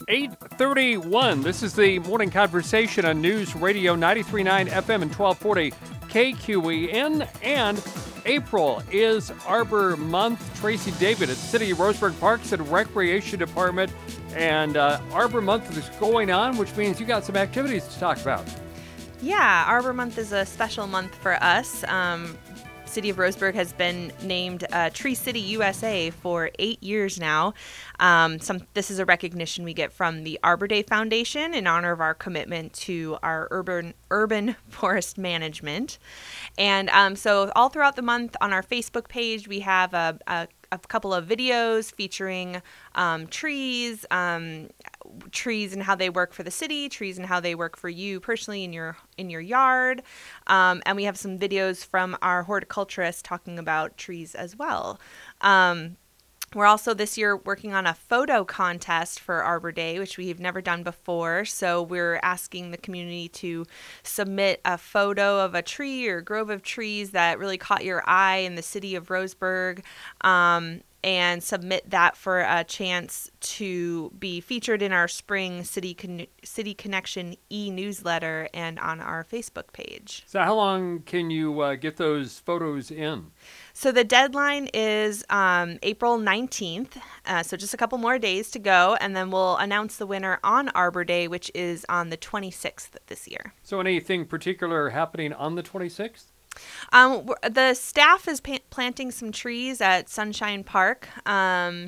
8:31. This is the morning conversation on News Radio 93.9 FM and 1240 KQEN. And April is Arbor Month. Tracy David at City of Roseburg Parks and Recreation Department. And Arbor Month is going on, which means you got some activities to talk about. Yeah, Arbor Month is a special month for us. City of Roseburg has been named Tree City USA for 8 years now. This is a recognition we get from the Arbor Day Foundation in honor of our commitment to our urban forest management. And so all throughout the month on our Facebook page, we have a couple of videos featuring trees and how they work for the city, trees and how they work for you personally in your yard. And we have some videos from our horticulturists talking about trees as well. We're also this year working on a photo contest for Arbor Day, which we've never done before. So we're asking the community to submit a photo of a tree or grove of trees that really caught your eye in the city of Roseburg, and submit that for a chance to be featured in our spring City Connection e-newsletter and on our Facebook page. So how long can you get those photos in? So the deadline is April 19th, so just a couple more days to go, and then we'll announce the winner on Arbor Day, which is on the 26th this year. So anything particular happening on the 26th? The staff is planting some trees at Sunshine Park, and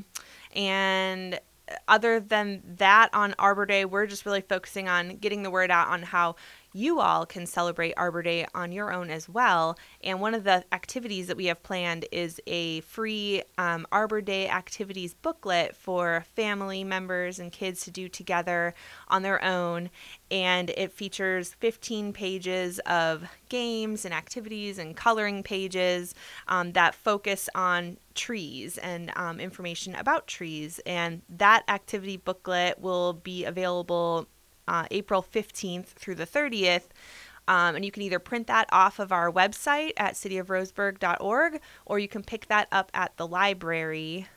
other than that, on Arbor Day, we're just really focusing on getting the word out on how you all can celebrate Arbor Day on your own as well. And one of the activities that we have planned is a free Arbor Day activities booklet for family members and kids to do together on their own. And it features 15 pages of games and activities and coloring pages that focus on trees and information about trees. And that activity booklet will be available April 15th through the 30th. And you can either print that off of our website at cityofroseburg.org, or you can pick that up at the library.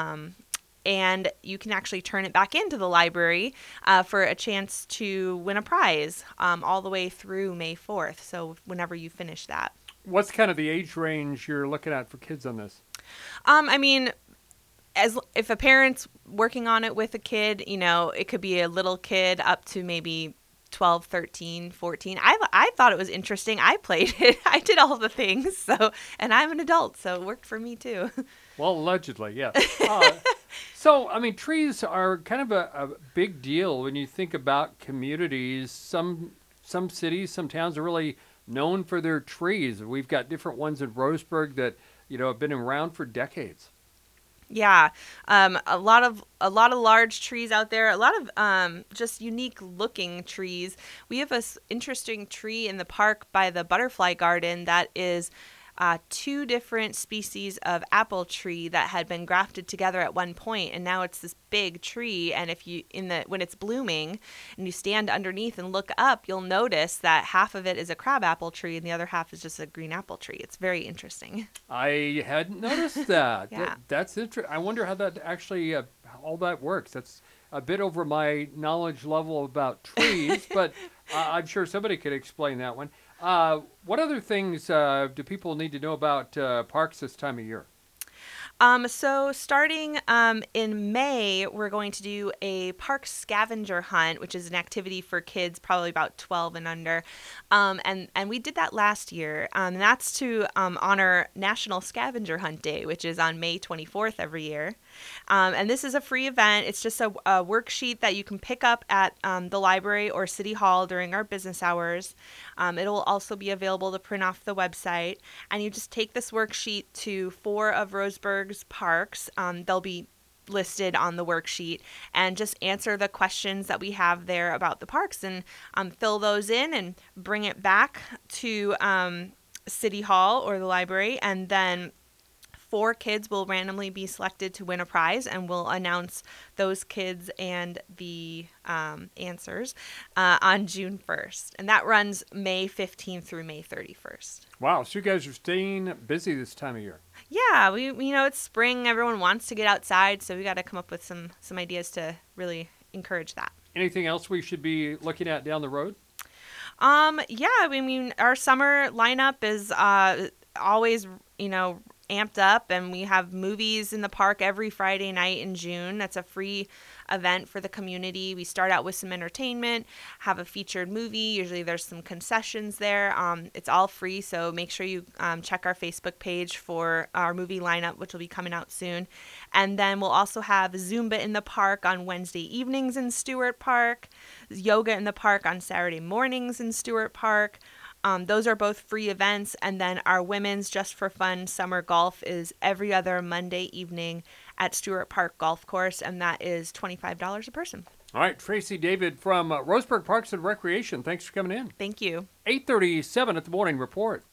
And you can actually turn it back into the library for a chance to win a prize all the way through May 4th. So whenever you finish that. What's kind of the age range you're looking at for kids on this? I mean, as if a parent's working on it with a kid, it could be a little kid up to maybe 12, 13, 14. I thought it was interesting. I played it. I did all the things. And I'm an adult, so it worked for me too. Well, allegedly, yes. So, I mean, trees are kind of a big deal when you think about communities. Some cities, some towns are really known for their trees. We've got different ones in Roseburg that, have been around for decades. Yeah, a lot of large trees out there, a lot of just unique looking trees. We have this interesting tree in the park by the butterfly garden that is two different species of apple tree that had been grafted together at one point, and now it's this big tree. And if you when it's blooming and you stand underneath and look up, you'll notice that half of it is a crabapple tree and the other half is just a green apple tree. It's very interesting. I hadn't noticed that. Yeah. That's interesting. I wonder how that actually all that works. That's a bit over my knowledge level about trees, but I'm sure somebody could explain that one. What other things do people need to know about parks this time of year? So starting in May, we're going to do a park scavenger hunt, which is an activity for kids probably about 12 and under. And we did that last year. And that's to honor National Scavenger Hunt Day, which is on May 24th every year. And this is a free event. It's just a worksheet that you can pick up at the library or City Hall during our business hours. It'll also be available to print off the website. And you just take this worksheet to 4 of Roseburg's parks. They'll be listed on the worksheet, and just answer the questions that we have there about the parks, and fill those in and bring it back to City Hall or the library, and then 4 kids will randomly be selected to win a prize, and we'll announce those kids and the answers on June 1st. And that runs May 15th through May 31st. Wow, so you guys are staying busy this time of year. Yeah, we it's spring. Everyone wants to get outside, so we got to come up with some ideas to really encourage that. Anything else we should be looking at down the road? Yeah, I mean, our summer lineup is always, amped up, and we have movies in the park every Friday night in June. That's a free event for the community. We start out with some entertainment, have a featured movie. Usually there's some concessions there. It's all free, so make sure you check our Facebook page for our movie lineup, which will be coming out soon. And then we'll also have Zumba in the park on Wednesday evenings in Stewart Park, yoga in the park on Saturday mornings in Stewart Park. Those are both free events. And then our women's Just for Fun summer golf is every other Monday evening at Stewart Park Golf Course, and that is $25 a person. All right, Tracy David from Roseburg Parks and Recreation. Thanks for coming in. Thank you. 8:37 at the Morning Report.